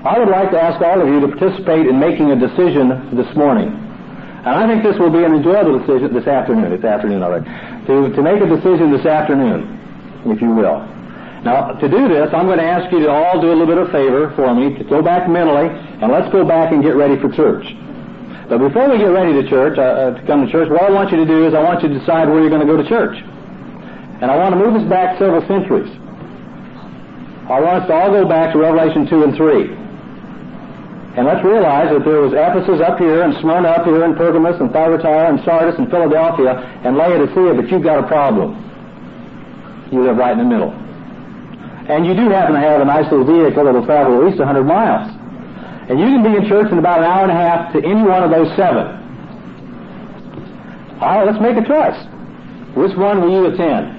I would like to ask all of you to participate in making a decision this morning. And I think this will be an enjoyable decision this afternoon. It's afternoon already. To make a decision this afternoon, if you will. Now, to do this, I'm going to ask you to all do a little bit of favor for me, to go back mentally, and let's go back and get ready for church. But before we get ready to church, to come to church, what I want you to do is I want you to decide where you're going to go to church. And I want to move us back several centuries. I want us to all go back to Revelation 2 and 3. And let's realize that there was Ephesus up here, and Smyrna up here, and Pergamos, and Thyatira, and Sardis, and Philadelphia, and Laodicea, but you've got a problem. You live right in the middle. And you do happen to have a nice little vehicle that will travel at least 100 miles. And you can be in church in about an hour and a half to any one of those 7. All right, let's make a choice. Which one will you attend?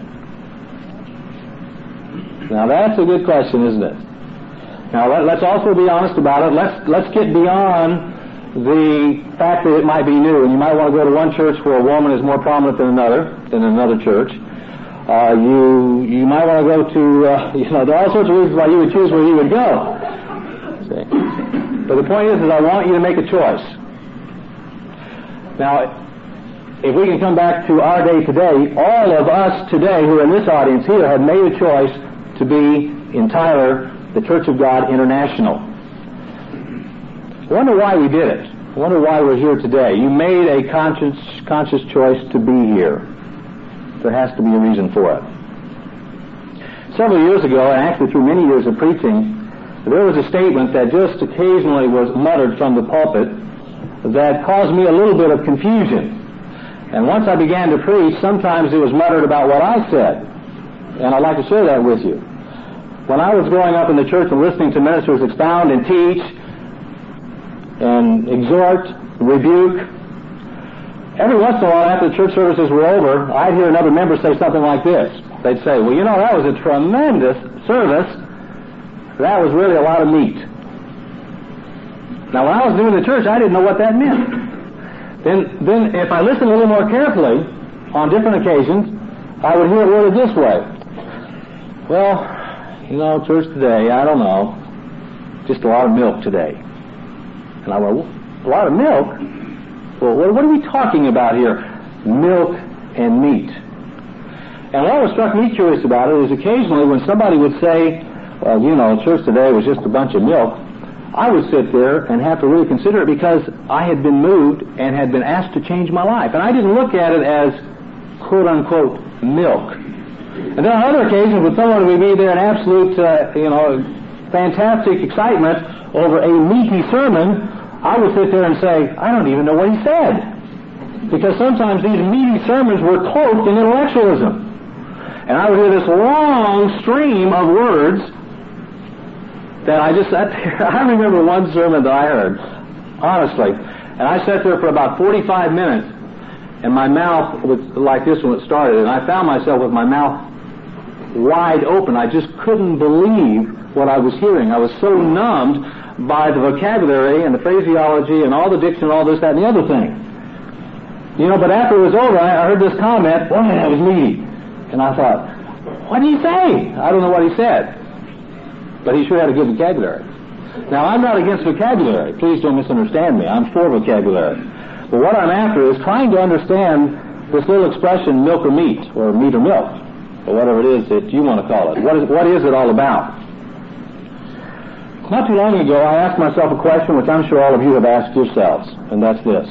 Now that's a good question, isn't it? Now let's also be honest about it. Let's get beyond the fact that it might be new, and you might want to go to one church where a woman is more prominent than another church. You might want to go to there are all sorts of reasons why you would choose where you would go. See? But the point is I want you to make a choice. Now, if we can come back to our day today, all of us today who are in this audience here have made a choice to be entire the Church of God International. I wonder why we did it. I wonder why we're here today. You made a conscious choice to be here. There has to be a reason for it. Several years ago, and actually through many years of preaching, there was a statement that just occasionally was muttered from the pulpit that caused me a little bit of confusion. And once I began to preach, sometimes it was muttered about what I said. And I'd like to share that with you. When I was growing up in the church and listening to ministers expound and teach and exhort, rebuke, every once in a while after the church services were over, I'd hear another member say something like this. They'd say, well, that was a tremendous service. That was really a lot of meat. Now, when I was new in the church, I didn't know what that meant. Then if I listened a little more carefully, on different occasions, I would hear it worded this way. Well, church today, I don't know, just a lot of milk today. And I went, a lot of milk? Well, what are we talking about here? Milk and meat. And what struck me curious about it is occasionally when somebody would say, well, church today was just a bunch of milk, I would sit there and have to really consider it because I had been moved and had been asked to change my life. And I didn't look at it as quote-unquote milk. And then on other occasions, when someone would be there in absolute, fantastic excitement over a meaty sermon, I would sit there and say, I don't even know what he said. Because sometimes these meaty sermons were cloaked in intellectualism. And I would hear this long stream of words that I just sat there. I remember one sermon that I heard, honestly, and I sat there for about 45 minutes, and my mouth was like this when it started, and I found myself with my mouth wide open. I just couldn't believe what I was hearing. I was so numbed by the vocabulary and the phraseology and all the diction and all this, that, and the other thing. But after it was over, I heard this comment, boy, that was meaty. And I thought, what did he say? I don't know what he said. But he sure had a good vocabulary. Now, I'm not against vocabulary. Please don't misunderstand me. I'm for vocabulary. But what I'm after is trying to understand this little expression, milk or meat or milk, or whatever it is that you want to call it. What is it all about? Not too long ago, I asked myself a question which I'm sure all of you have asked yourselves, and that's this.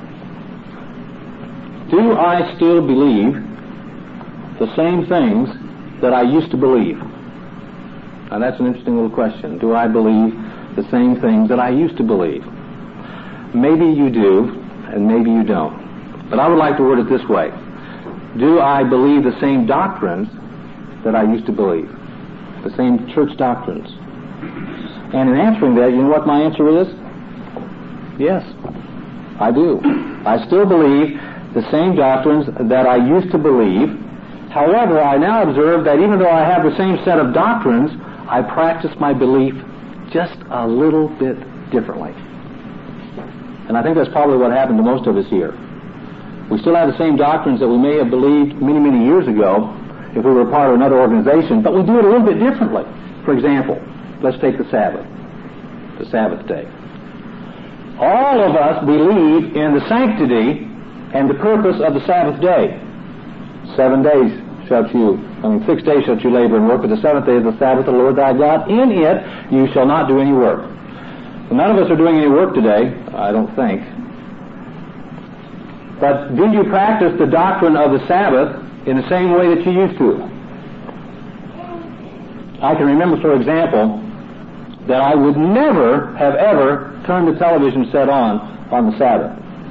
Do I still believe the same things that I used to believe? Now that's an interesting little question. Do I believe the same things that I used to believe? Maybe you do, and maybe you don't. But I would like to word it this way. Do I believe the same doctrines that I used to believe? The same church doctrines? And in answering that, you know what my answer is? Yes, I do. I still believe the same doctrines that I used to believe. However, I now observe that even though I have the same set of doctrines, I practice my belief just a little bit differently. And I think that's probably what happened to most of us here. We still have the same doctrines that we may have believed many, many years ago if we were part of another organization, but we do it a little bit differently. For example, let's take the Sabbath. the Sabbath day. All of us believe in the sanctity and the purpose of the Sabbath day. 6 days shalt you labor and work, but the seventh day is the Sabbath of the Lord thy God. In it you shall not do any work. Well, none of us are doing any work today, I don't think. But do you practice the doctrine of the Sabbath in the same way that you used to? I can remember, for example, that I would never have ever turned the television set on the Sabbath.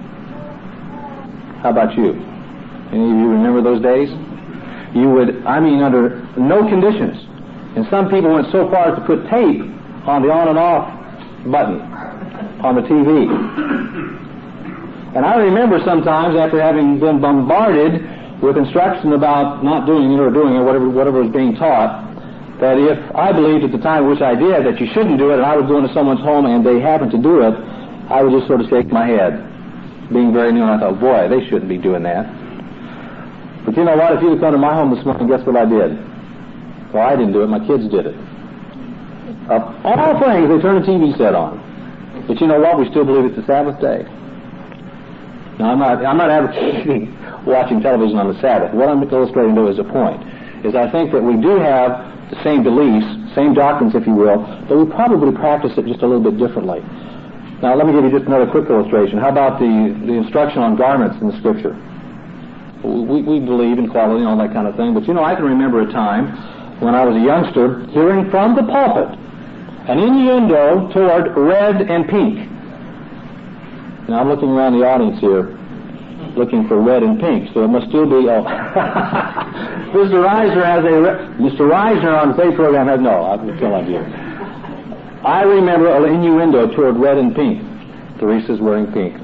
How about you? Any of you remember those days? You would, under no conditions. And some people went so far as to put tape on the on and off button on the TV. And I remember sometimes, after having been bombarded with instruction about not doing it or doing it, whatever was being taught, that if I believed at the time, which I did, that you shouldn't do it, and I would go into someone's home and they happened to do it, I would just sort of shake my head, being very new, and I thought, boy, they shouldn't be doing that. But you know what? If you'd have come to my home this morning, guess what I did? Well, I didn't do it. My kids did it. Of all things, they turned the TV set on. But you know what? We still believe it's the Sabbath day. Now, I'm not advocating watching television on the Sabbath. What I'm illustrating, though, is a point. Is I think that we do have the same beliefs, same doctrines, if you will, but we probably practice it just a little bit differently. Now, let me give you just another quick illustration. How about the instruction on garments in the Scripture? We believe in quality and all that kind of thing, but you know, I can remember a time when I was a youngster hearing from the pulpit an innuendo toward red and pink. Now, I'm looking around the audience here, looking for red and pink, so it must still be, Mr. Reisner on the state program has, no, I can tell you. I remember an innuendo toward red and pink. Teresa's wearing pink.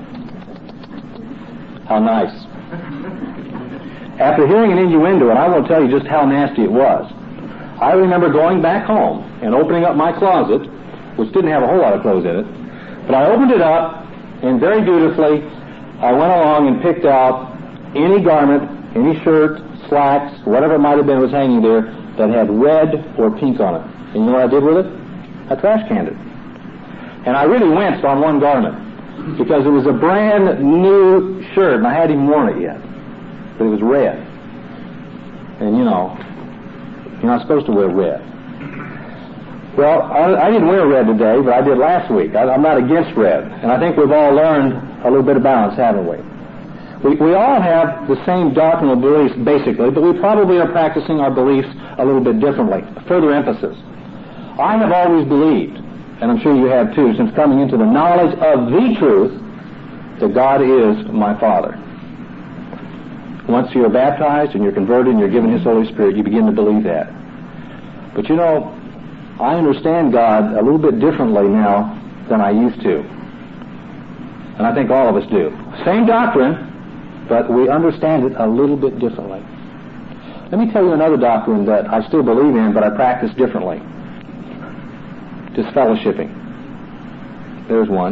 How nice. After hearing an innuendo, and I won't tell you just how nasty it was, I remember going back home and opening up my closet, which didn't have a whole lot of clothes in it, but I opened it up, and very dutifully, I went along and picked out any garment, any shirt, slacks, whatever it might have been was hanging there that had red or pink on it. And you know what I did with it? I trash canned it. And I really winced on one garment because it was a brand new shirt and I hadn't even worn it yet. But it was red. And you know, you're not supposed to wear red. Well, I didn't wear red today, but I did last week. I'm not against red. And I think we've all learned a little bit of balance, haven't we? We all have the same doctrinal beliefs, basically, but we probably are practicing our beliefs a little bit differently. Further emphasis. I have always believed, and I'm sure you have too, since coming into the knowledge of the truth, that God is my Father. Once you're baptized and you're converted and you're given His Holy Spirit, you begin to believe that. But you know, I understand God a little bit differently now than I used to. And I think all of us do. Same doctrine, but we understand it a little bit differently. Let me tell you another doctrine that I still believe in, but I practice differently. Disfellowshipping. There's one.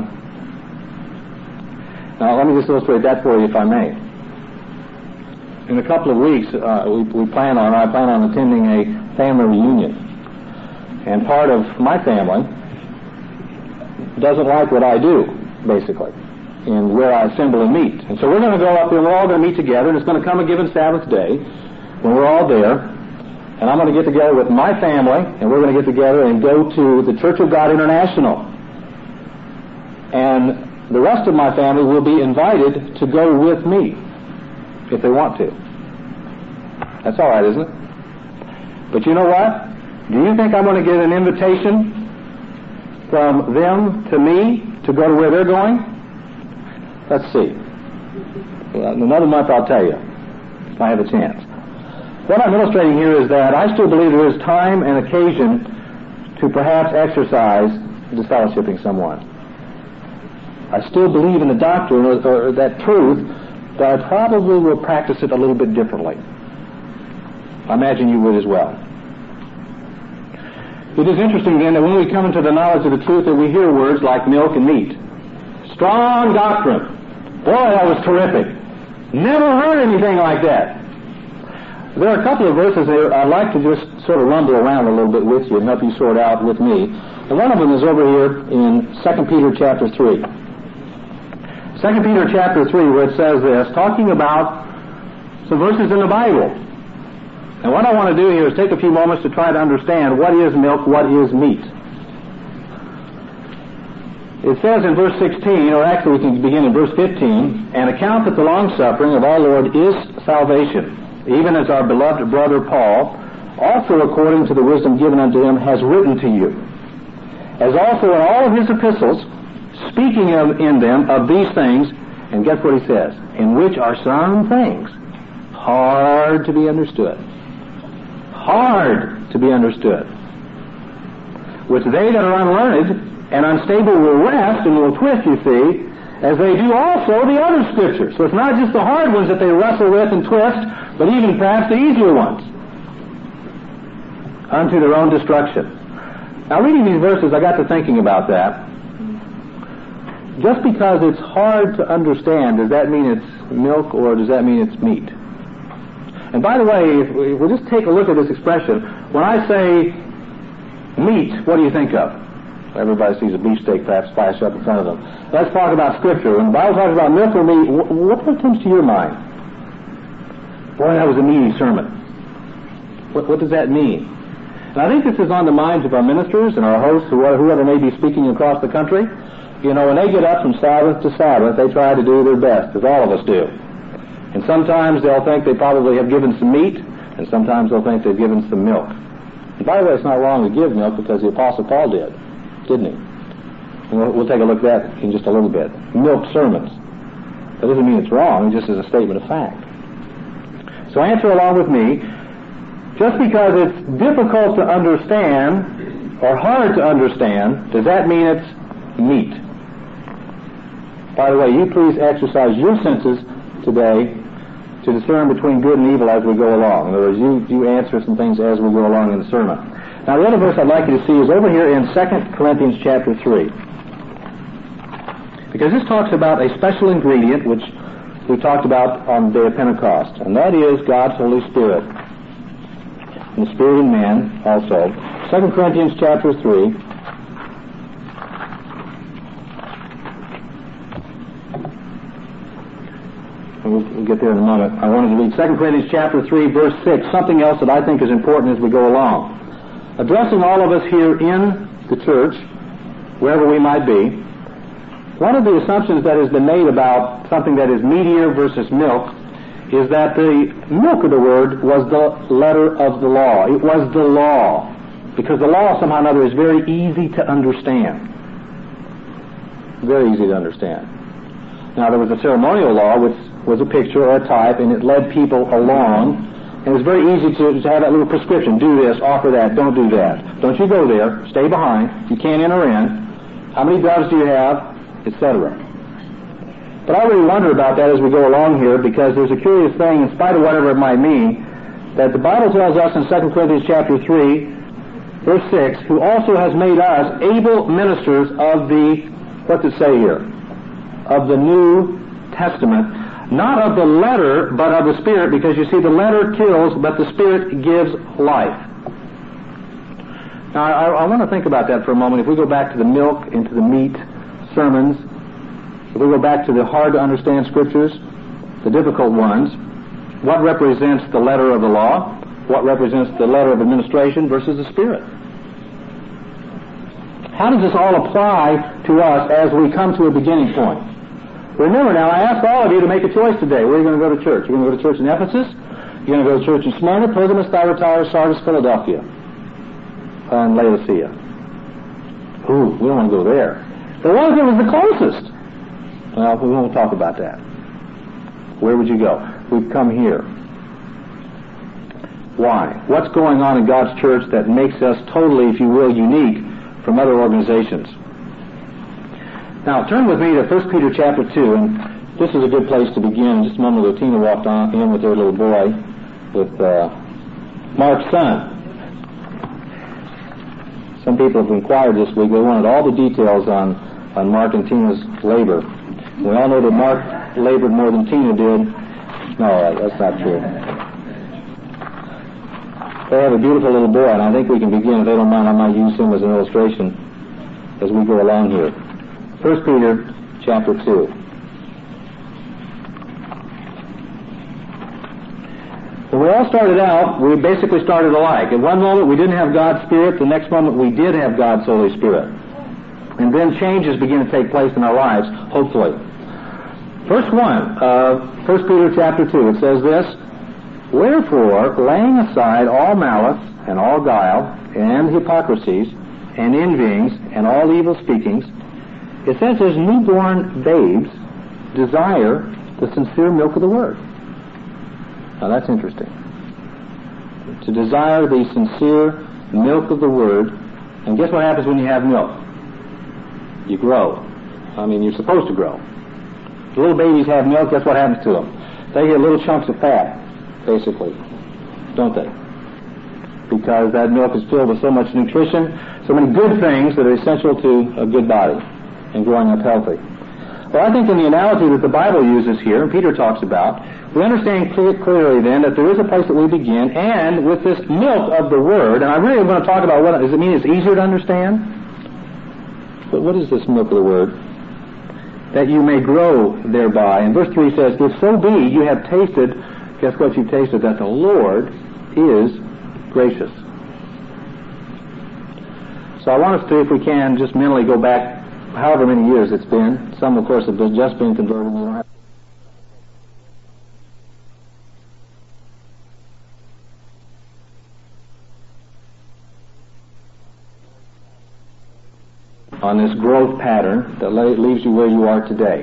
Now, let me just illustrate that for you, if I may. In a couple of weeks, I plan on attending a family reunion. And part of my family doesn't like what I do, basically, and where I assemble and meet. And so we're going to go up there, we're all going to meet together, and it's going to come a given Sabbath day when we're all there, and I'm going to get together with my family, and we're going to get together and go to the Church of God International. And the rest of my family will be invited to go with me, if they want to. That's all right, isn't it? But you know what? Do you think I'm going to get an invitation from them to me to go to where they're going? Let's see. Well, in another month I'll tell you, if I have a chance. What I'm illustrating here is that I still believe there is time and occasion to perhaps exercise disfellowshipping someone. I still believe in the doctrine or that truth, but I probably will practice it a little bit differently. I imagine you would as well. It is interesting then that when we come into the knowledge of the truth that we hear words like milk and meat. Strong doctrine. Boy, that was terrific. Never heard anything like that. There are a couple of verses there I'd like to just sort of rumble around a little bit with you and help you sort out with me. And one of them is over here in 2 Peter chapter 3. 2 Peter chapter 3, where it says this, talking about some verses in the Bible. And what I want to do here is take a few moments to try to understand what is milk, what is meat. It says in verse 16, or actually we can begin in verse 15, and account that the long-suffering of our Lord is salvation, even as our beloved brother Paul, also according to the wisdom given unto him, has written to you, as also in all of his epistles, speaking in them of these things, and guess what he says? In which are some things hard to be understood. Hard to be understood. Which they that are unlearned and unstable will wrest and will twist, you see, as they do also the other scriptures. So it's not just the hard ones that they wrestle with and twist, but even perhaps the easier ones, unto their own destruction. Now, reading these verses, I got to thinking about that. Just because it's hard to understand, does that mean it's milk or does that mean it's meat? And by the way, if we'll just take a look at this expression, when I say meat, what do you think of? Everybody sees a beefsteak perhaps flash up in front of them. Let's talk about Scripture. When the Bible talks about milk or meat, what comes to your mind? Boy, that was a meaty sermon. What does that mean? And I think this is on the minds of our ministers and our hosts, whoever may be speaking across the country. You know, when they get up from Sabbath to Sabbath, they try to do their best, as all of us do. And sometimes they'll think they probably have given some meat, and sometimes they'll think they've given some milk. And by the way, it's not wrong to give milk because the Apostle Paul did, didn't he? And we'll take a look at that in just a little bit. Milk sermons. That doesn't mean it's wrong, it just is a statement of fact. So answer along with me. Just because it's difficult to understand or hard to understand, does that mean it's meat? By the way, you please exercise your senses today to discern between good and evil as we go along. In other words, you answer some things as we go along in the sermon. Now, the other verse I'd like you to see is over here in 2 Corinthians chapter 3. Because this talks about a special ingredient which we talked about on the day of Pentecost, and that is God's Holy Spirit. And the Spirit in man also. 2 Corinthians chapter 3. We'll get there in a moment. I wanted to read 2 Corinthians chapter 3, verse 6, something else that I think is important as we go along. Addressing all of us here in the church, wherever we might be, one of the assumptions that has been made about something that is meatier versus milk is that the milk of the Word was the letter of the law. It was the law. Because the law, somehow or another, is very easy to understand. Very easy to understand. Now, there was a ceremonial law which was a picture or a type, and it led people along. And it was very easy to have that little prescription. Do this, offer that, don't do that. Don't you go there, stay behind, you can't enter in. How many doves do you have? Etc. But I really wonder about that as we go along here, because there's a curious thing, in spite of whatever it might mean, that the Bible tells us in 2 Corinthians chapter 3, verse 6, who also has made us able ministers of the, what's it say here? Of the New Testament. Not of the letter, but of the Spirit, because you see, the letter kills, but the Spirit gives life. Now, I want to think about that for a moment. If we go back to the milk and to the meat sermons, if we go back to the hard-to-understand scriptures, the difficult ones, what represents the letter of the law? What represents the letter of administration versus the Spirit? How does this all apply to us as we come to a beginning point? Remember now, I ask all of you to make a choice today. Where are you going to go to church? You're going to go to church in Ephesus? You're going to go to church in Smyrna, Pergamos, Thyatira, Sardis, Philadelphia, and Laodicea. Ooh, we don't want to go there. But what if it was the closest? Well, we won't talk about that. Where would you go? We've come here. Why? What's going on in God's church that makes us totally, if you will, unique from other organizations? Now, turn with me to 1 Peter chapter 2, and this is a good place to begin. Just a moment ago, Tina walked in with their little boy, with Mark's son. Some people have inquired this week. They wanted all the details on Mark and Tina's labor. We all know that Mark labored more than Tina did. No, that's not true. They have a beautiful little boy, and I think we can begin. If they don't mind, I might use him as an illustration as we go along here. 1 Peter chapter 2. When we all started out, we basically started alike. At one moment we didn't have God's Spirit, the next moment we did have God's Holy Spirit. And then changes begin to take place in our lives, hopefully. Verse 1 of 1 Peter chapter 2, it says this, "Wherefore, laying aside all malice and all guile and hypocrisies and envyings and all evil speakings," it says as newborn babes desire the sincere milk of the Word. Now that's interesting. To desire the sincere milk of the Word, and guess what happens when you have milk? You grow. I mean, you're supposed to grow. Little babies have milk, guess what happens to them? They get little chunks of fat, basically, don't they? Because that milk is filled with so much nutrition, so many good things that are essential to a good body and growing up healthy. Well, I think in the analogy that the Bible uses here, and Peter talks about, we understand clearly then that there is a place that we begin, and with this milk of the Word, and I really want to talk about what does it mean it's easier to understand? But what is this milk of the Word? That you may grow thereby. And verse 3 says, "If so be you have tasted," guess what you've tasted? That the Lord is gracious. So I want us to, if we can, just mentally go back however many years it's been. Some, of course, have just been converted. We don't have on this growth pattern that leaves you where you are today.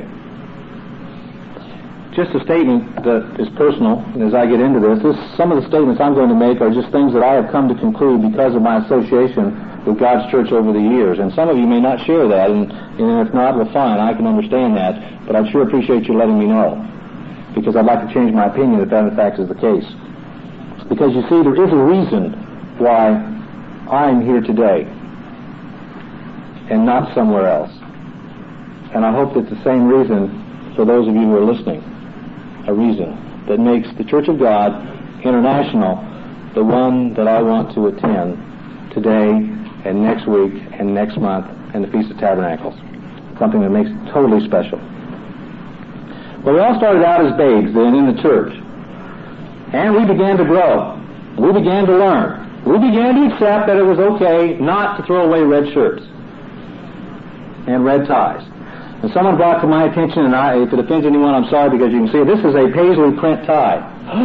Just a statement that is personal, and as I get into this, some of the statements I'm going to make are just things that I have come to conclude because of my association with God's church over the years. And some of you may not share that, and if not, well, fine, I can understand that, but I'd sure appreciate you letting me know, because I'd like to change my opinion if that in fact is the case. Because you see, there is a reason why I'm here today and not somewhere else. And I hope it's the same reason for those of you who are listening. A reason that makes the Church of God International the one that I want to attend today and next week and next month and the Feast of Tabernacles. Something that makes it totally special. Well, we all started out as babes then in the church. And we began to grow. We began to learn. We began to accept that it was okay not to throw away red shirts and red ties. And someone brought to my attention, and if it offends anyone, I'm sorry, because you can see this is a paisley print tie.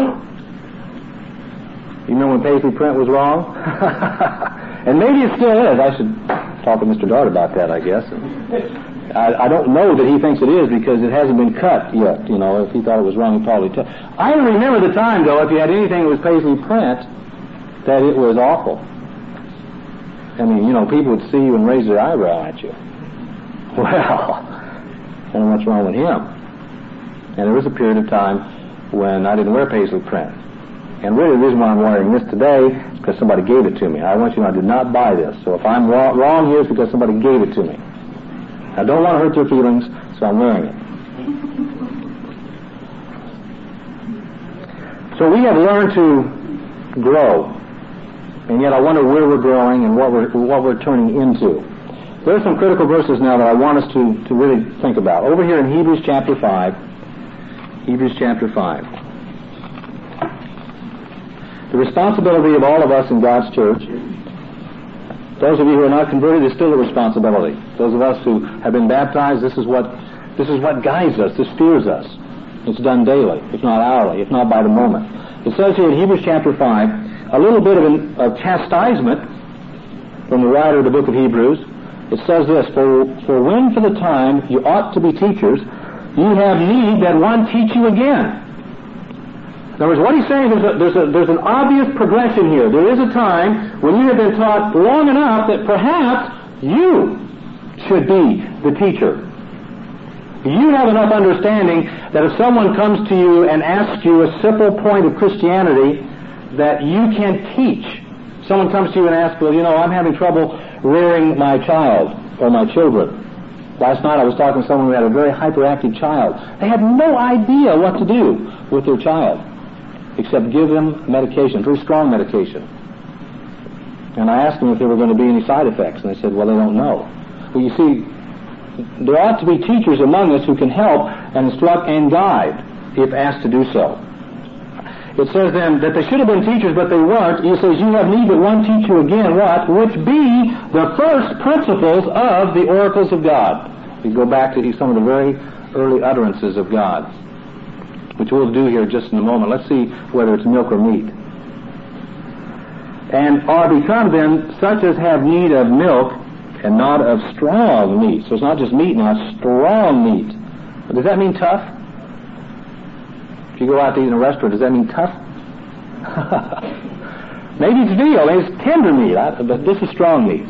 You remember when paisley print was wrong? And maybe it still is. I should talk to Mr. Dart about that, I guess. I don't know that he thinks it is because it hasn't been cut yet. You know, if he thought it was wrong, he'd probably tell. I remember the time, though, if you had anything that was paisley print, that it was awful. I mean, you know, people would see you and raise their eyebrow at you. Well, I don't know what's wrong with him. And there was a period of time when I didn't wear paisley print. And really the reason why I'm wearing this today is because somebody gave it to me. I want you to know I did not buy this. So if I'm wrong here, it's because somebody gave it to me. I don't want to hurt their feelings, so I'm wearing it. So we have learned to grow. And yet I wonder where we're growing and what we're turning into. There are some critical verses now that I want us to really think about. Over here in Hebrews chapter 5. Hebrews chapter 5. The responsibility of all of us in God's church. Those of you who are not converted, is still a responsibility. Those of us who have been baptized, this is what guides us, this steers us. It's done daily, if not hourly, if not by the moment. It says here in Hebrews chapter 5, a little bit of chastisement from the writer of the book of Hebrews. It says this, for when for the time you ought to be teachers, you have need that one teach you again. In other words, what he's saying is there's an obvious progression here. There is a time when you have been taught long enough that perhaps you should be the teacher. You have enough understanding that if someone comes to you and asks you a simple point of Christianity, that you can teach. Someone comes to you and asks, well, you know, I'm having trouble rearing my child or my children. Last night I was talking to someone who had a very hyperactive child. They had no idea what to do with their child except give them medication, very strong medication. And I asked them if there were going to be any side effects, and they said, well, they don't know. Well, you see, there ought to be teachers among us who can help and instruct and guide if asked to do so. It says then that they should have been teachers, but they weren't. He says, you have need that one teach you again, what? Which be the first principles of the oracles of God. We go back to some of the very early utterances of God, which we'll do here just in a moment. Let's see whether it's milk or meat. And are become then such as have need of milk and not of strong meat. So it's not just meat now, it's strong meat. But does that mean tough? If you go out to eat in a restaurant, does that mean tough? Maybe it's veal, maybe it's tender meat, but this is strong meat.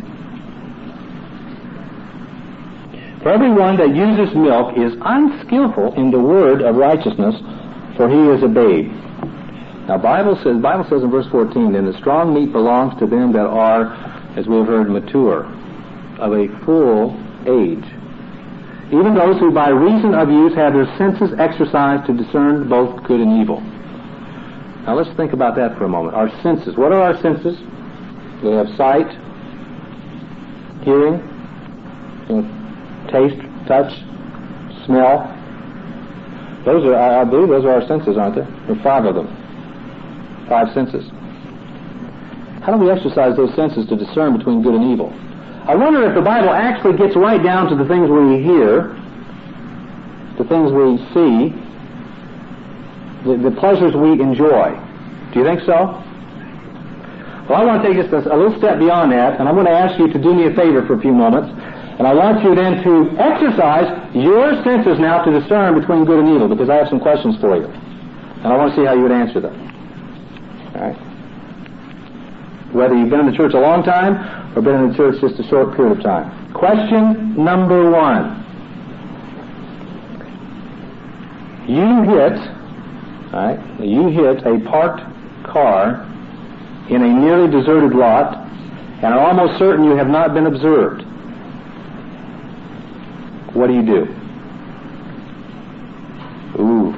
For everyone that uses milk is unskillful in the word of righteousness, for he is a babe. Now, Bible says in verse 14, then the strong meat belongs to them that are, as we have heard, mature, of a full age, even those who by reason of use have their senses exercised to discern both good and evil. Now, let's think about that for a moment. Our senses. What are our senses? We have sight, hearing, taste, touch, smell. Those are, I believe, those are our senses, aren't there? There are 5 of them. 5 senses. How do we exercise those senses to discern between good and evil? I wonder if the Bible actually gets right down to the things we hear, the things we see, the pleasures we enjoy. Do you think so? Well, I want to take just a little step beyond that, and I'm going to ask you to do me a favor for a few moments, and I want you then to exercise your senses now to discern between good and evil, because I have some questions for you, and I want to see how you would answer them. All right? Whether you've been in the church a long time or been in the church just a short period of time. Question number 1. You hit a parked car in a nearly deserted lot and are almost certain you have not been observed. What do you do? Ooh.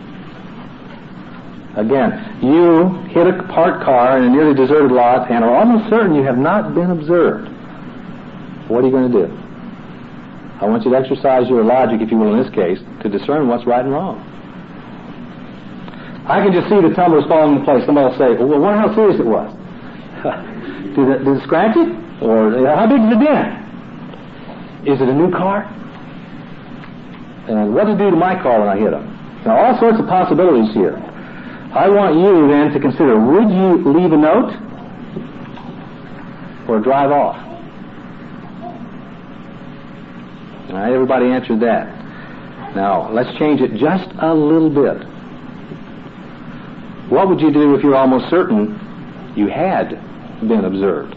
Again, you hit a parked car in a nearly deserted lot and are almost certain you have not been observed. What are you going to do? I want you to exercise your logic, if you will, in this case, to discern what's right and wrong. I can just see the tumblers falling in place. Somebody will say, well, I wonder how serious it was. Did it scratch it? Or how big is the dent? Is it a new car? And what did it do to my car when I hit it? Now, all sorts of possibilities here. I want you then to consider, would you leave a note or drive off? All right, everybody answered that. Now, let's change it just a little bit. What would you do if you're almost certain you had been observed?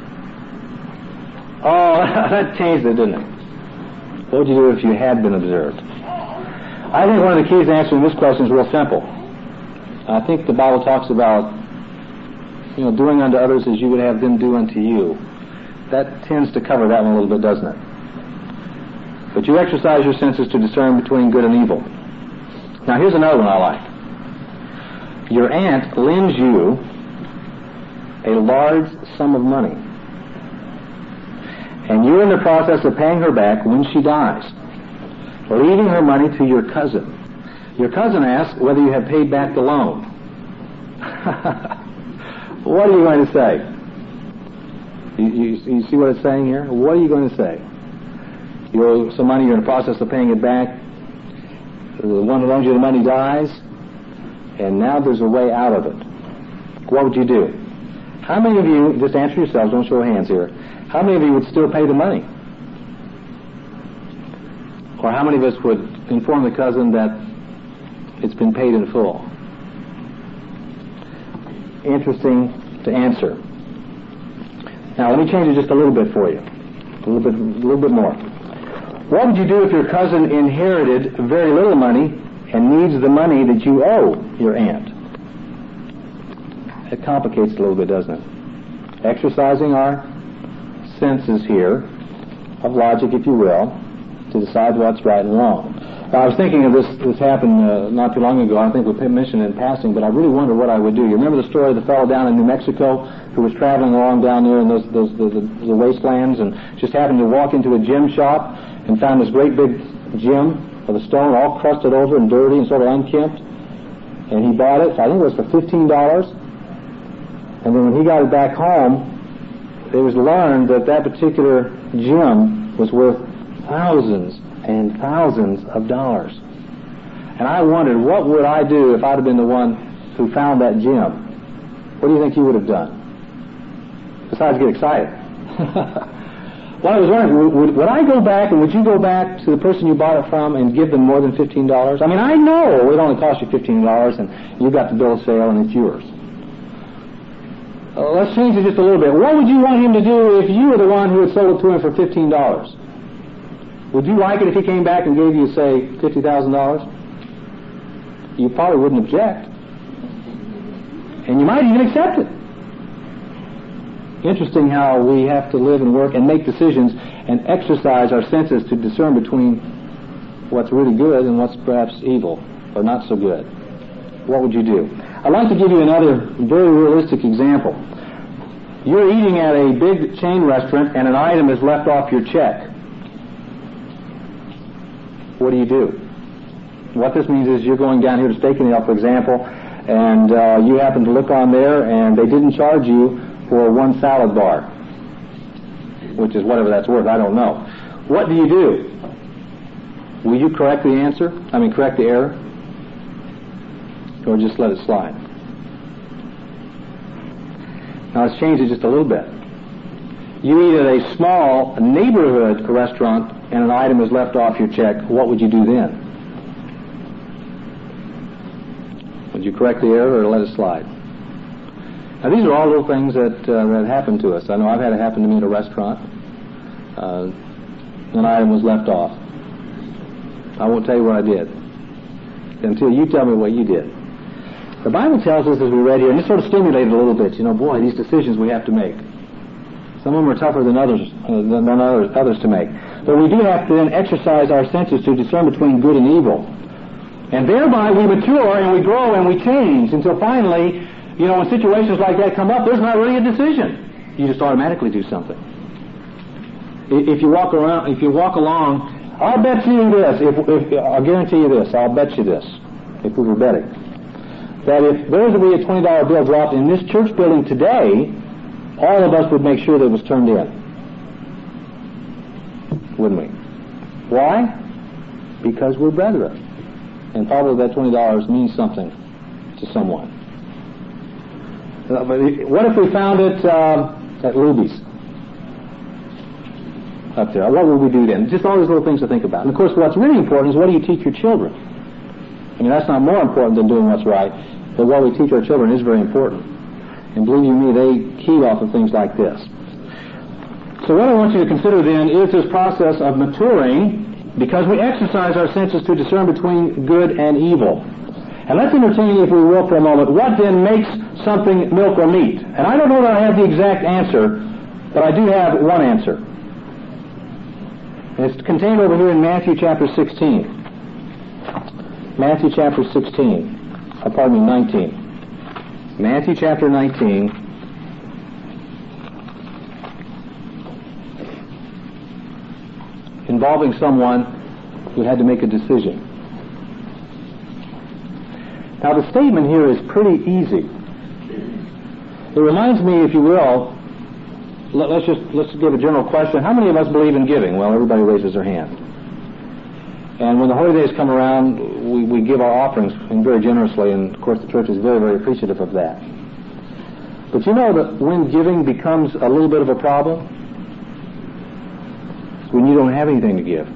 Oh, that changed it, didn't it? What would you do if you had been observed? I think one of the keys to answering this question is real simple. I think the Bible talks about, doing unto others as you would have them do unto you. That tends to cover that one a little bit, doesn't it? But you exercise your senses to discern between good and evil. Now, here's another one I like. Your aunt lends you a large sum of money, and you're in the process of paying her back when she dies, leaving her money to your cousin. Your cousin asks whether you have paid back the loan. What are you going to say? You see what it's saying here? What are you going to say? You owe some money, you're in the process of paying it back. The one who loans you the money dies, and now there's a way out of it. What would you do? How many of you, just answer yourselves, don't show hands here, how many of you would still pay the money? Or how many of us would inform the cousin that it's been paid in full? Interesting to answer. Now, let me change it just a little bit for you. A little bit more. What would you do if your cousin inherited very little money and needs the money that you owe your aunt? It complicates it a little bit, doesn't it? Exercising our senses here, of logic, if you will, to decide what's right and wrong. I was thinking of this happened not too long ago. I think we mentioned it in passing, but I really wondered what I would do. You remember the story of the fellow down in New Mexico who was traveling along down there in the wastelands and just happened to walk into a gym shop and found this great big gem of a stone all crusted over and dirty and sort of unkempt. And he bought it, I think it was for $15. And then when he got it back home, it was learned that that particular gem was worth thousands and thousands of dollars. And I wondered, what would I do if I'd have been the one who found that gem? What do you think you would have done? Besides get excited. Well, I was wondering, would I go back and would you go back to the person you bought it from and give them more than $15? I mean, I know it only cost you $15 and you got the bill of sale and it's yours. Let's change it just a little bit. What would you want him to do if you were the one who had sold it to him for $15? Would you like it if he came back and gave you, say, $50,000? You probably wouldn't object. And you might even accept it. Interesting how we have to live and work and make decisions and exercise our senses to discern between what's really good and what's perhaps evil or not so good. What would you do? I'd like to give you another very realistic example. You're eating at a big chain restaurant and an item is left off your check. What do you do? What this means is you're going down here to Steak and Ale, for example, and you happen to look on there and they didn't charge you for one salad bar, which is whatever that's worth, I don't know. What do you do? Will you correct the answer? Correct the error? Or just let it slide? Now let's change it just a little bit. You eat at a small neighborhood restaurant and an item is left off your check. What would you do then? Would you correct the error or let it slide? Now these are all little things that happen to us. I know I've had it happen to me at a restaurant. An item was left off. I won't tell you what I did until you tell me what you did. The Bible tells us, as we read here, and this sort of stimulated a little bit, boy, these decisions we have to make. Some of them are tougher than others to make. But we do have to then exercise our senses to discern between good and evil. And thereby we mature and we grow and we change until finally, when situations like that come up, there's not really a decision. You just automatically do something. If you walk along, I'll bet you this, I'll guarantee you this, I'll bet you this, if we were betting, that if there was to be a $20 bill dropped in this church building today, all of us would make sure that it was turned in. Wouldn't we? Why? Because we're brethren. And probably that $20 means something to someone. But what if we found it at Luby's? Up there. What would we do then? Just all these little things to think about. And of course, what's really important is what do you teach your children? That's not more important than doing what's right, but what we teach our children is very important. And believe you me, they key off of things like this. So what I want you to consider then is this process of maturing because we exercise our senses to discern between good and evil. And let's entertain, if we will, for a moment, what then makes something milk or meat? And I don't know that I have the exact answer, but I do have one answer. And it's contained over here in Matthew chapter 16. Matthew chapter 19. Matthew chapter 19. Involving someone who had to make a decision. Now the statement here is pretty easy. It reminds me, if you will, let's give a general question. How many of us believe in giving? Well, everybody raises their hand. And when the holy days come around, we give our offerings very generously, and of course the church is very, very appreciative of that. But you know that when giving becomes a little bit of a problem, it's when you don't have anything to give.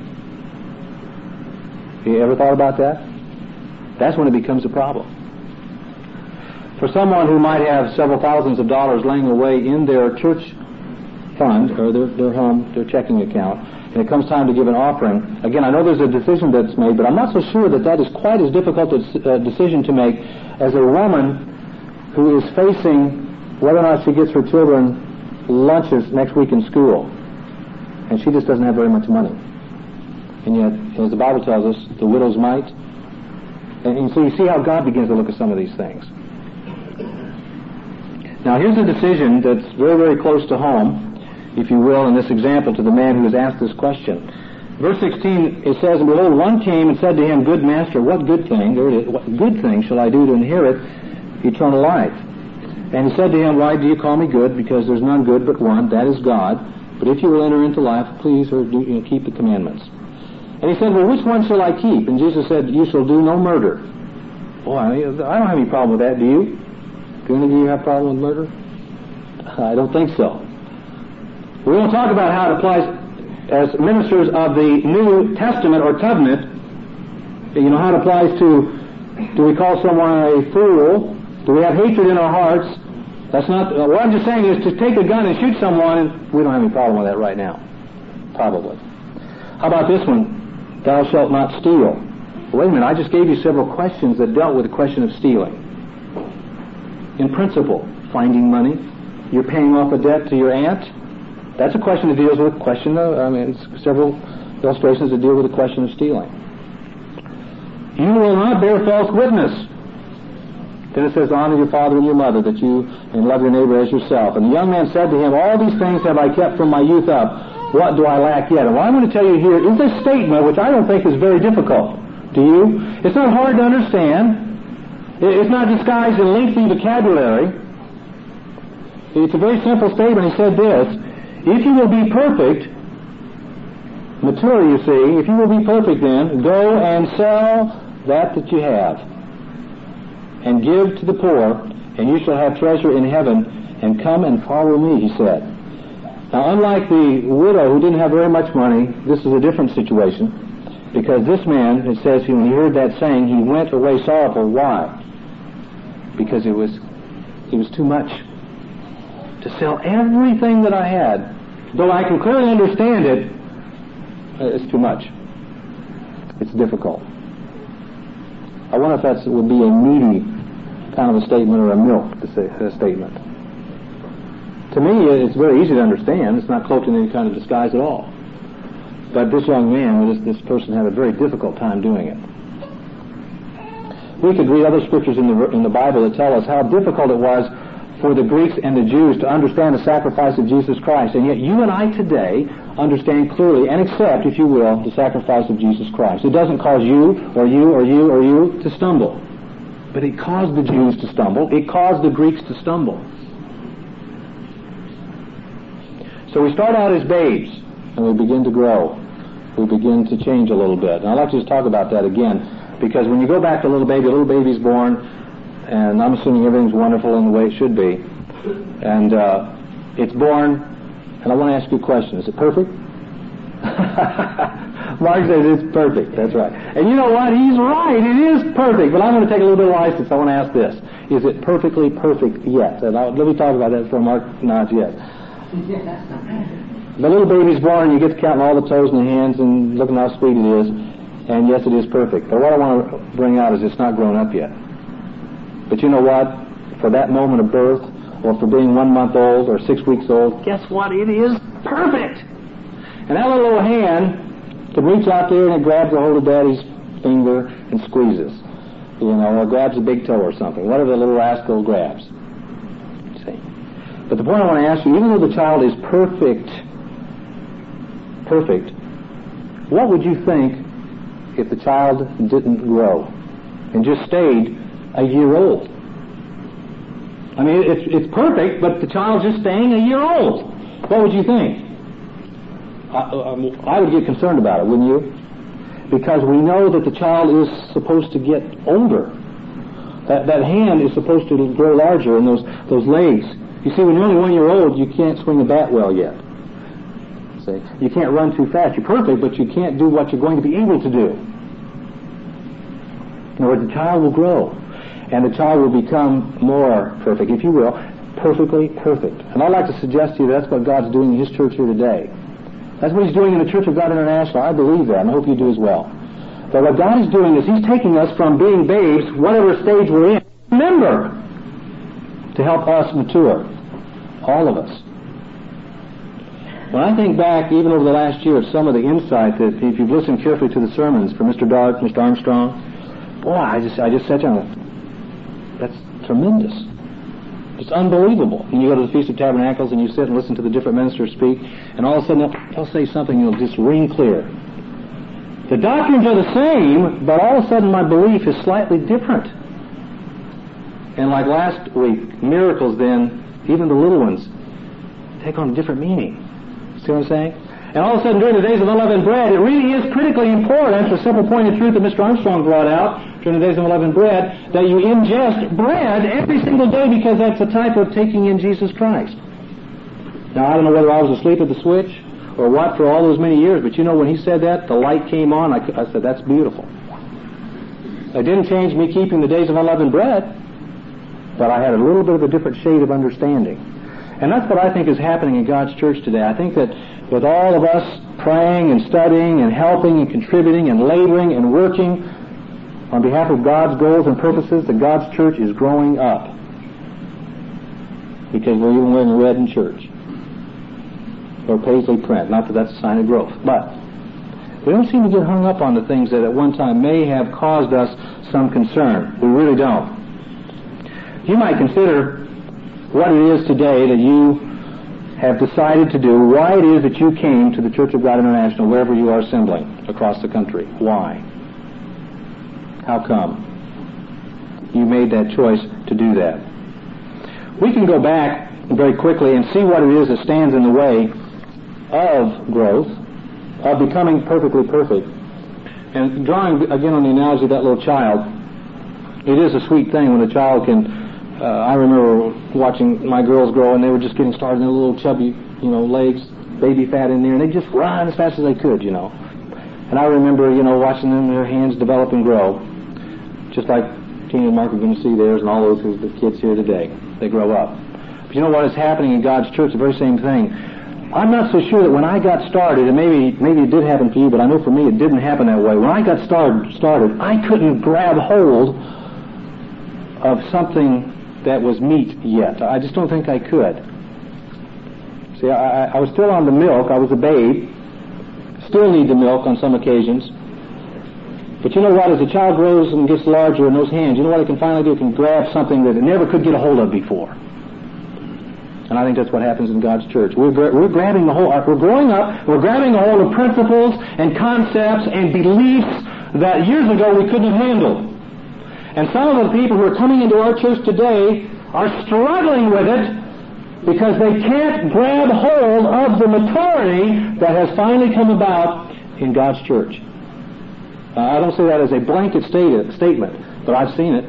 You ever thought about that? That's when it becomes a problem. For someone who might have several thousands of dollars laying away in their church fund, or their home, their checking account, and it comes time to give an offering, again, I know there's a decision that's made, but I'm not so sure that is quite as difficult a decision to make as a woman who is facing whether or not she gets her children lunches next week in school, and she just doesn't have very much money. And yet, as the Bible tells us, the widow's mite. And so you see how God begins to look at some of these things. Now here's a decision that's very, very close to home, if you will, in this example to the man who has asked this question. Verse 16, it says, "And behold, one came and said to him, Good master, what good thing," there it is, "what good thing shall I do to inherit eternal life?" And he said to him, "Why do you call me good? Because there's none good but one, that is God. But if you will enter into life, please keep the commandments." And he said, "Well, which one shall I keep?" And Jesus said, "You shall do no murder." Boy, I don't have any problem with that, do you? Do any of you have a problem with murder? I don't think so. We won't talk about how it applies as ministers of the New Testament or covenant. You know, how it applies to, do we call someone a fool? Do we have hatred in our hearts? That's not, what I'm just saying is to take a gun and shoot someone, and we don't have any problem with that right now. Probably. How about this one? Thou shalt not steal. Wait a minute, I just gave you several questions that dealt with the question of stealing. In principle, finding money, you're paying off a debt to your aunt. That's a question that deals with several illustrations that deal with the question of stealing. You will not bear false witness. Then it says, honor your father and your mother, and love your neighbor as yourself. And the young man said to him, all these things have I kept from my youth up. What do I lack yet? And what I'm going to tell you here is a statement which I don't think is very difficult. Do you? It's not hard to understand. It's not disguised in lengthy vocabulary. It's a very simple statement. He said this, if you will be perfect, mature, you see, if you will be perfect then, go and sell that you have, and give to the poor, and you shall have treasure in heaven, and come and follow me, he said. Now, unlike the widow who didn't have very much money, this is a different situation, because this man, it says, when he heard that saying, he went away sorrowful. Why? Because it was too much to sell everything that I had. Though I can clearly understand it, it's too much. It's difficult. I wonder if that would be a meaty kind of a statement or a milk statement. To me, it's very easy to understand. It's not cloaked in any kind of disguise at all. But this young man, this person, had a very difficult time doing it. We could read other scriptures in the Bible that tell us how difficult it was for the Greeks and the Jews to understand the sacrifice of Jesus Christ. And yet you and I today understand clearly and accept, if you will, the sacrifice of Jesus Christ. It doesn't cause you or you or you or you to stumble. But it caused the Jews to stumble. It caused the Greeks to stumble. So we start out as babes, and we begin to grow. We begin to change a little bit. And I'd like to just talk about that again, because when you go back to a little baby's born, and I'm assuming everything's wonderful in the way it should be, and it's born, and I want to ask you a question. Is it perfect? Mark says it's perfect. That's right. And you know what? He's right. It is perfect. But I'm going to take a little bit of license. I want to ask this. Is it perfectly perfect yet? And let me talk about that before Mark nods yes. The little baby's born, and you get to counting all the toes and the hands and looking how sweet it is. And yes, it is perfect. But what I want to bring out is it's not grown up yet. But you know what? For that moment of birth, or for being 1 month old or 6 weeks old, guess what? It is perfect. And that little hand can reach out there and it grabs a hold of Daddy's finger and squeezes. Or grabs a big toe or something. Whatever the little rascal grabs. See? But the point I want to ask you, even though the child is perfect, what would you think if the child didn't grow and just stayed a year old? I mean, it's perfect, but the child's just staying a year old. What would you think? I would get concerned about it, wouldn't you? Because we know that the child is supposed to get older. That hand is supposed to grow larger, and those legs. You see, when you're only 1 year old, you can't swing a bat well yet. See? You can't run too fast. You're perfect, but you can't do what you're going to be able to do. In other words, the child will grow, and the child will become more perfect, if you will, perfectly perfect. And I'd like to suggest to you that's what God's doing in His church here today. That's what He's doing in the Church of God International. I believe that, and I hope you do as well. But what God is doing is He's taking us from being babes, whatever stage we're in, remember, to help us mature. All of us. When I think back, even over the last year, at some of the insight that, if you've listened carefully to the sermons from Mr. Dart, Mr. Armstrong, boy, I just sat down and that's tremendous. It's unbelievable. And you go to the Feast of Tabernacles and you sit and listen to the different ministers speak, and all of a sudden they'll say something that'll just ring clear. The doctrines are the same, but all of a sudden my belief is slightly different. And like last week, miracles then, even the little ones, take on a different meaning. See what I'm saying? And all of a sudden during the days of unleavened bread, it really is critically important, the simple point of truth that Mr. Armstrong brought out during the days of unleavened bread, that you ingest bread every single day because that's a type of taking in Jesus Christ. Now I don't know whether I was asleep at the switch or what for all those many years, but you know when he said that, the light came on, I said, that's beautiful. It didn't change me keeping the days of unleavened bread, but I had a little bit of a different shade of understanding. And that's what I think is happening in God's church today. I think that with all of us praying and studying and helping and contributing and laboring and working on behalf of God's goals and purposes, that God's church is growing up. Because we're even wearing red in church. Or paisley print. Not that that's a sign of growth. But we don't seem to get hung up on the things that at one time may have caused us some concern. We really don't. You might consider what it is today that you have decided to do, why it is that you came to the Church of God International, wherever you are assembling across the country. Why? How come you made that choice to do that? We can go back very quickly and see what it is that stands in the way of growth, of becoming perfectly perfect. And drawing again on the analogy of that little child, it is a sweet thing when a child can. I remember watching my girls grow, and they were just getting started, and their little chubby, legs, baby fat in there, and they just run as fast as they could, And I remember, watching them, their hands develop and grow, just like Tina and Mark are going to see theirs, and all those of the kids here today. They grow up. But you know what is happening in God's church? The very same thing. I'm not so sure that when I got started, and maybe it did happen for you, but I know for me it didn't happen that way. When I got started, I couldn't grab hold of something that was meat yet. I just don't think I could. See, I was still on the milk. I was a babe. Still need the milk on some occasions. But you know what? As a child grows and gets larger in those hands, you know what it can finally do? It can grab something that it never could get a hold of before. And I think that's what happens in God's church. We're grabbing the whole. We're growing up. We're grabbing a hold of principles and concepts and beliefs that years ago we couldn't have handled. And some of the people who are coming into our church today are struggling with it because they can't grab hold of the maturity that has finally come about in God's church. I don't say that as a blanket statement, but I've seen it.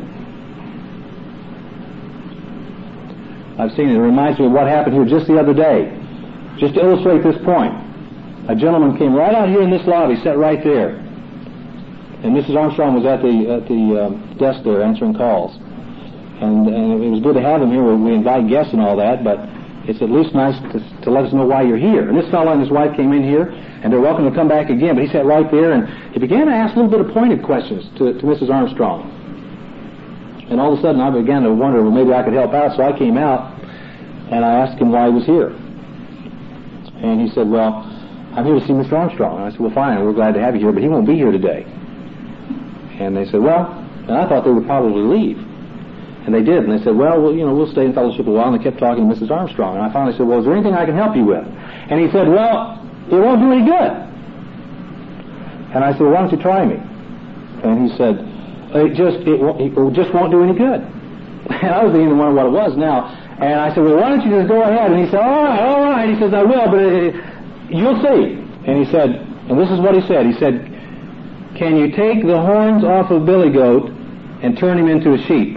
I've seen it. It reminds me of what happened here just the other day. Just to illustrate this point, a gentleman came right out here in this lobby, sat right there. And Mrs. Armstrong was at the desk there answering calls. And it was good to have him here. We invite guests and all that, but it's at least nice to let us know why you're here. And this fellow and his wife came in here, and they're welcome to come back again. But he sat right there, and he began to ask a little bit of pointed questions to Mrs. Armstrong. And all of a sudden I began to wonder, well, maybe I could help out. So I came out, and I asked him why he was here. And he said, well, I'm here to see Mr. Armstrong. And I said, well, fine, we're glad to have you here, but he won't be here today. And they said, well, and I thought they would probably leave. And they did. And they said, well, we'll stay in fellowship a while. And they kept talking to Mrs. Armstrong. And I finally said, well, is there anything I can help you with? And he said, well, it won't do any good. And I said, well, why don't you try me? And he said, it just won't do any good. And I was beginning to wonder what it was now. And I said, well, why don't you just go ahead? And he said, all right. He says, I will, but you'll see. And he said, and this is what he said. He said, can you take the horns off of Billy Goat and turn him into a sheep?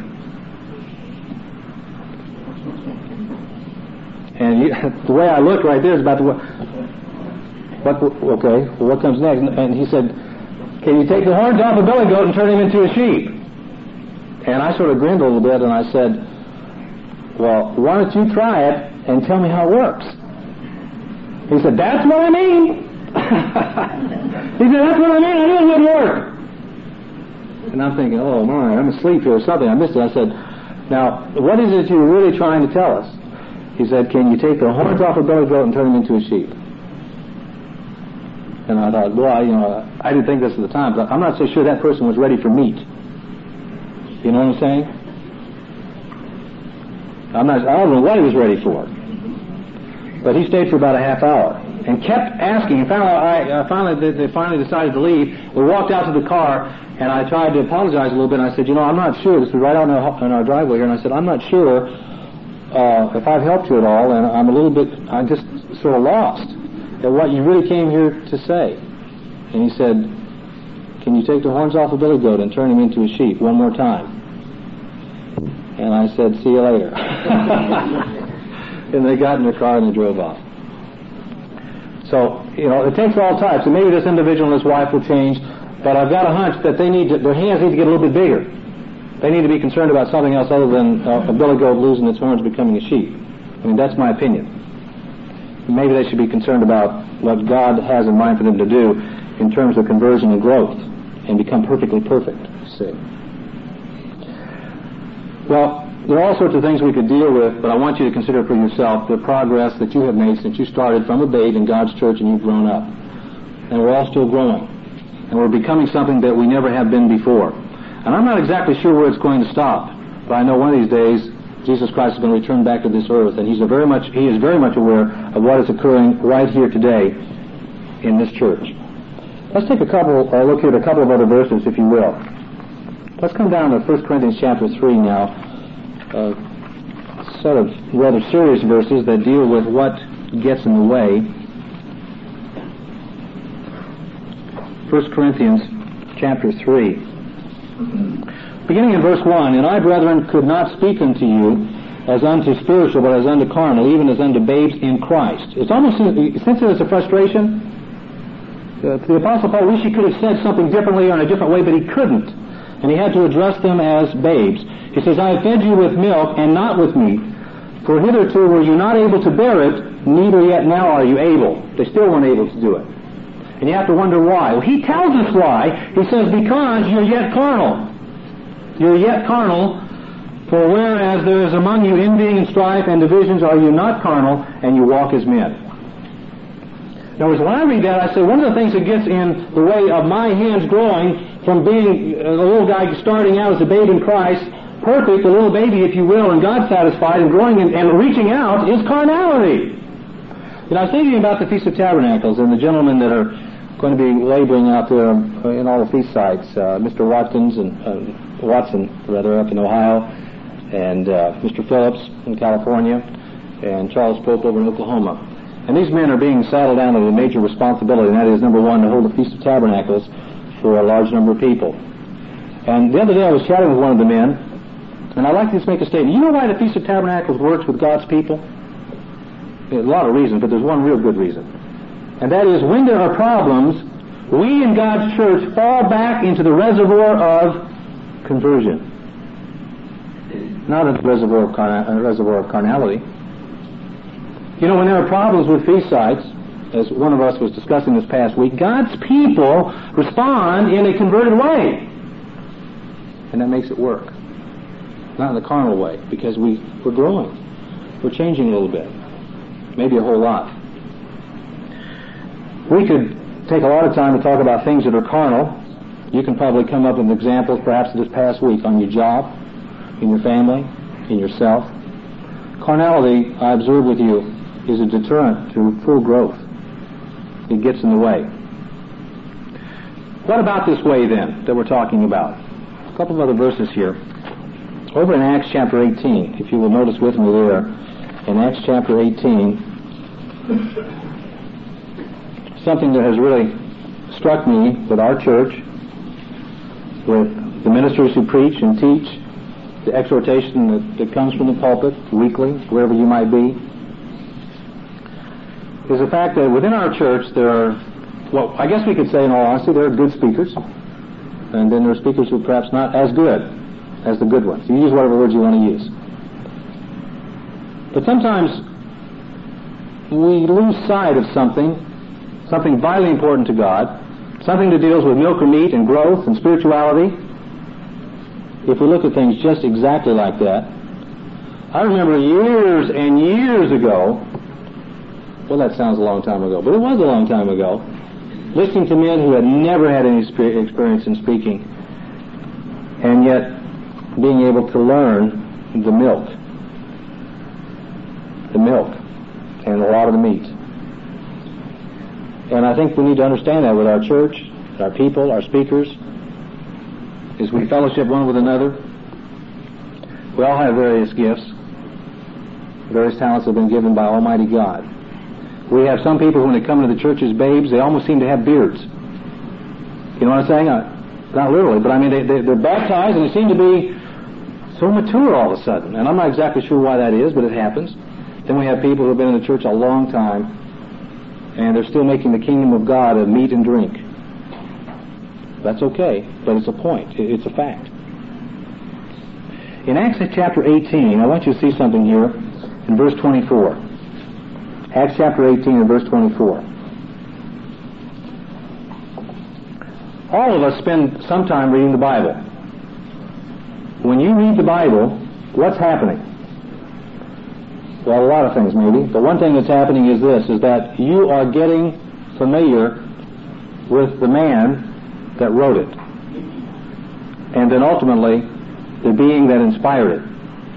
And the way I looked right there is about the way. Okay, well, what comes next? And he said, can you take the horns off of Billy Goat and turn him into a sheep? And I sort of grinned a little bit, and I said, well, why don't you try it and tell me how it works? He said, that's what I mean. He said, that's what I mean. I knew it wouldn't work. And I'm thinking, oh, my, I'm asleep here or something. I missed it. I said, now, what is it you're really trying to tell us? He said, can you take the horns off of Billy Goat and turn him into a sheep? And I thought, well, I didn't think this at the time, but I'm not so sure that person was ready for meat. You know what I'm saying? I don't know what he was ready for. But he stayed for about a half hour and kept asking. And they finally decided to leave. We walked out to the car, and I tried to apologize a little bit. And I said, I'm not sure. This was right out in our driveway here. And I said, I'm not sure if I've helped you at all, and I'm just sort of lost at what you really came here to say. And he said, can you take the horns off a billy goat and turn him into a sheep one more time? And I said, see you later. And they got in their car and they drove off. So, it takes all types. And maybe this individual and his wife will change, but I've got a hunch that their hands need to get a little bit bigger. They need to be concerned about something else other than a billy goat losing its horns becoming a sheep. I mean, that's my opinion. Maybe they should be concerned about what God has in mind for them to do in terms of conversion and growth and become perfectly perfect. See? Well, there are all sorts of things we could deal with, but I want you to consider for yourself the progress that you have made since you started from a babe in God's church and you've grown up. And we're all still growing. And we're becoming something that we never have been before. And I'm not exactly sure where it's going to stop, but I know one of these days Jesus Christ is going to return back to this earth, and he is very much aware of what is occurring right here today in this church. Let's take look at a couple of other verses, if you will. Let's come down to 1 Corinthians chapter 3 now. A set of rather serious verses that deal with what gets in the way. 1 Corinthians chapter 3. Beginning in verse 1, And I, brethren, could not speak unto you as unto spiritual, but as unto carnal, even as unto babes in Christ. It's almost, since it's a frustration, the Apostle Paul wished he could have said something differently or in a different way, but he couldn't. And he had to address them as babes. He says, I have fed you with milk and not with meat, for hitherto were you not able to bear it, neither yet now are you able. They still weren't able to do it. And you have to wonder why. Well, he tells us why. He says, because you're yet carnal. You're yet carnal, for whereas there is among you envying and strife and divisions, are you not carnal, and you walk as men. In other words, when I read that, I say one of the things that gets in the way of my hands growing from being a little guy starting out as a babe in Christ, perfect, a little baby, if you will, and God satisfied, and growing and reaching out, is carnality. And I was thinking about the Feast of Tabernacles and the gentlemen that are going to be laboring out there in all the feast sites, Mr. Watson up in Ohio, and Mr. Phillips in California, and Charles Pope over in Oklahoma. And these men are being saddled down with a major responsibility, and that is, number one, to hold the Feast of Tabernacles for a large number of people. And the other day I was chatting with one of the men, and I'd like to just make a statement. You know why the Feast of Tabernacles works with God's people? There's a lot of reasons, but there's one real good reason. And that is, when there are problems, we in God's church fall back into the reservoir of conversion. Not a reservoir of carnality. You know, when there are problems with feast sites, as one of us was discussing this past week, God's people respond in a converted way. And that makes it work. Not in the carnal way, because we're growing. We're changing a little bit. Maybe a whole lot. We could take a lot of time to talk about things that are carnal. You can probably come up with examples perhaps this past week on your job, in your family, in yourself. Carnality, I observe with you, is a deterrent to full growth. It gets in the way. What about this way then that we're talking about? A couple of other verses here. Over in Acts chapter 18, if you will notice with me there, in Acts chapter 18, something that has really struck me with our church, with the ministers who preach and teach, the exhortation that comes from the pulpit weekly, wherever you might be, is the fact that within our church there are, well, I guess we could say in all honesty, there are good speakers, and then there are speakers who are perhaps not as good as the good ones. You use whatever words you want to use. But sometimes we lose sight of something vitally important to God, something that deals with milk or meat and growth and spirituality. If we look at things just exactly like that, I remember years and years ago, well, that sounds a long time ago, but it was a long time ago, listening to men who had never had any experience in speaking, and yet being able to learn the milk, and a lot of the meat. And I think we need to understand that with our church, our people, our speakers, as we fellowship one with another. We all have various gifts. Various talents have been given by Almighty God. We have some people, when they come into the church as babes, they almost seem to have beards. You know what I'm saying? Not literally, but I mean, they're baptized and they seem to be so mature all of a sudden. And I'm not exactly sure why that is, but it happens. Then we have people who have been in the church a long time, and they're still making the kingdom of God of meat and drink. That's okay, but it's a point. It's a fact. In Acts chapter 18, I want you to see something here in verse 24. Acts chapter 18 and verse 24. All of us spend some time reading the Bible. When you read the Bible, what's happening? Well, a lot of things maybe, but one thing that's happening is this, is that you are getting familiar with the man that wrote it, and then ultimately the being that inspired it.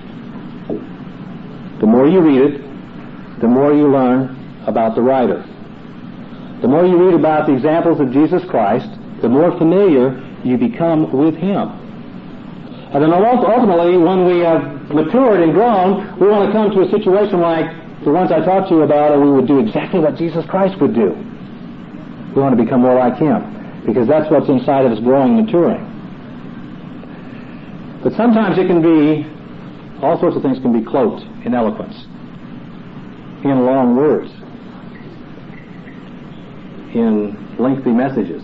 The more you read it, the more you learn about the writer. The more you read about the examples of Jesus Christ, the more familiar you become with Him. And then ultimately, when we have matured and grown, we want to come to a situation like the ones I talked to you about, and we would do exactly what Jesus Christ would do. We want to become more like Him, because that's what's inside of us growing and maturing. But sometimes it can be, all sorts of things can be cloaked in eloquence, in long words, in lengthy messages,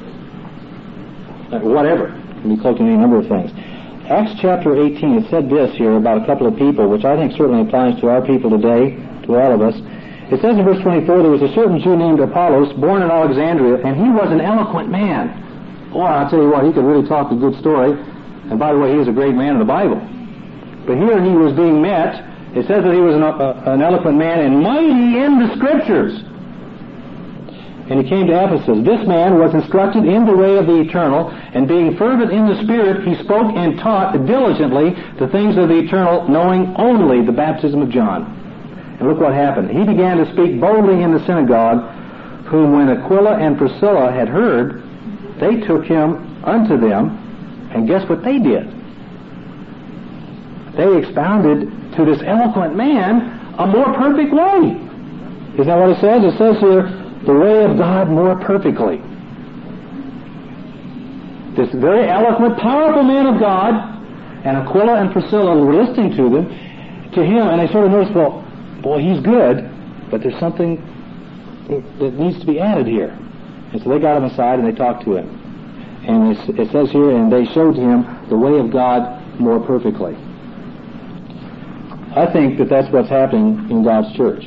whatever. It can be cloaked in any number of things. Acts chapter 18, it said this here about a couple of people, which I think certainly applies to our people today, to all of us. It says in verse 24, there was a certain Jew named Apollos, born in Alexandria, and he was an eloquent man. Boy, I'll tell you what, he could really talk a good story. And by the way, he was a great man in the Bible. But here he was being met. It says that he was an eloquent man and mighty in the Scriptures. And he came to Ephesus. This man was instructed in the way of the eternal, and being fervent in the Spirit, he spoke and taught diligently the things of the eternal, knowing only the baptism of John. And look what happened. He began to speak boldly in the synagogue, whom when Aquila and Priscilla had heard, they took him unto them, and guess what they did? They expounded to this eloquent man a more perfect way. Isn't that what it says? It says here, the way of God more perfectly. This very eloquent, powerful man of God, and Aquila and Priscilla were listening to him, and they sort of noticed, well, boy, he's good, but there's something that needs to be added here. And so they got him aside and they talked to him. And it says here, and they showed him the way of God more perfectly. I think that that's what's happening in God's church.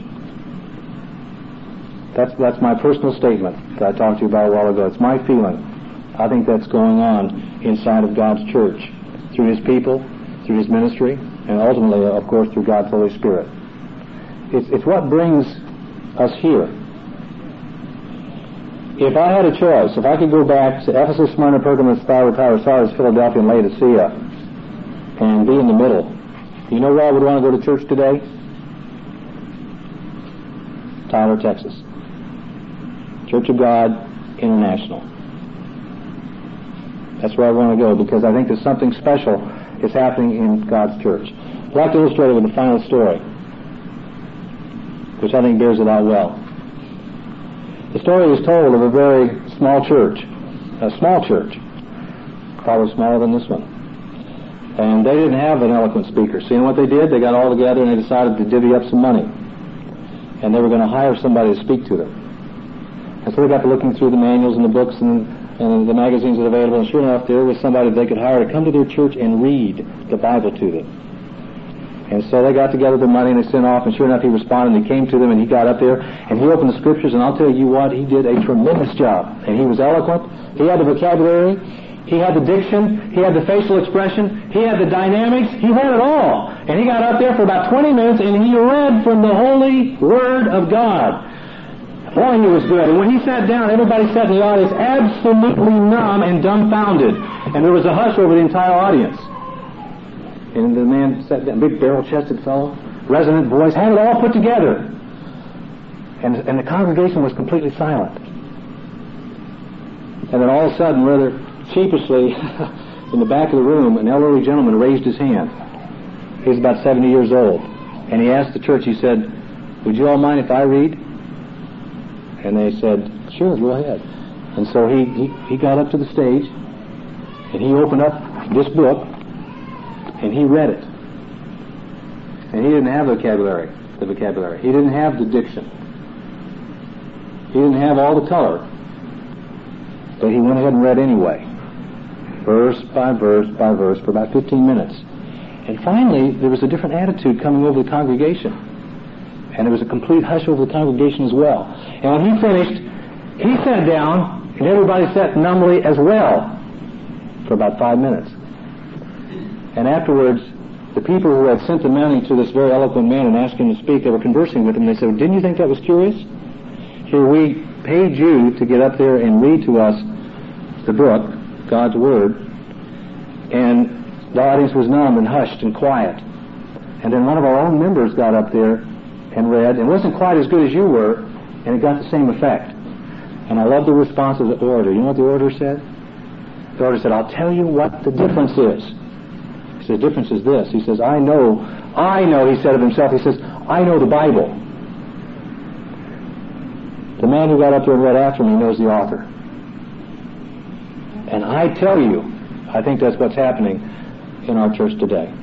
That's my personal statement that I talked to you about a while ago. It's my feeling. I think that's going on inside of God's church through His people, through His ministry, and ultimately, of course, through God's Holy Spirit. It's what brings us here. If I had a choice, if I could go back to Ephesus, Smyrna, Pergamos, Thyatira, Sardis, Philadelphia, and Laodicea, and be in the middle, you know where I would want to go to church today? Tyler, Texas. Church of God International. That's where I want to go, because I think there's something special is happening in God's church. I'd like to illustrate it with a final story, which I think bears it out well. The story is told of a very small church, probably smaller than this one. And they didn't have an eloquent speaker. So you know what they did? They got all together and they decided to divvy up some money. And they were going to hire somebody to speak to them. And so they got to looking through the manuals and the books and the magazines that are available, and sure enough, there was somebody they could hire to come to their church and read the Bible to them. And so they got together the money and they sent off, and sure enough, he responded, and he came to them, and he got up there, and he opened the Scriptures, and I'll tell you what, he did a tremendous job. And he was eloquent. He had the vocabulary. He had the diction. He had the facial expression. He had the dynamics. He had it all. And he got up there for about 20 minutes, and he read from the Holy Word of God. Boy, he was good. And when he sat down, everybody sat in the audience absolutely numb and dumbfounded. And there was a hush over the entire audience. And the man sat down, big barrel-chested fellow, resonant voice, had it all put together. And the congregation was completely silent. And then all of a sudden, rather sheepishly, in the back of the room, an elderly gentleman raised his hand. He was about 70 years old. And he asked the church, he said, "Would you all mind if I read?" And they said, "Sure, go ahead." And so he got up to the stage, and he opened up this book, and he read it. And he didn't have the vocabulary. He didn't have the diction. He didn't have all the color. But he went ahead and read anyway, verse by verse by verse, for about 15 minutes. And finally, there was a different attitude coming over the congregation. And there was a complete hush over the congregation as well. And when he finished, he sat down, and everybody sat numbly as well for about 5 minutes. And afterwards, the people who had sent the money to this very eloquent man and asked him to speak, they were conversing with him. They said, "Didn't you think that was curious? Here we paid you to get up there and read to us the book, God's Word, and the audience was numb and hushed and quiet. And then one of our own members got up there and read, and wasn't quite as good as you were, and it got the same effect." And I love the response of the orator. You know what the orator said? The orator said, "I'll tell you what the difference is." He said, "The difference is this." He says, I know, he said of himself, he says, "I know the Bible. The man who got up there and read after me knows the author. And I tell you, I think that's what's happening in our church today.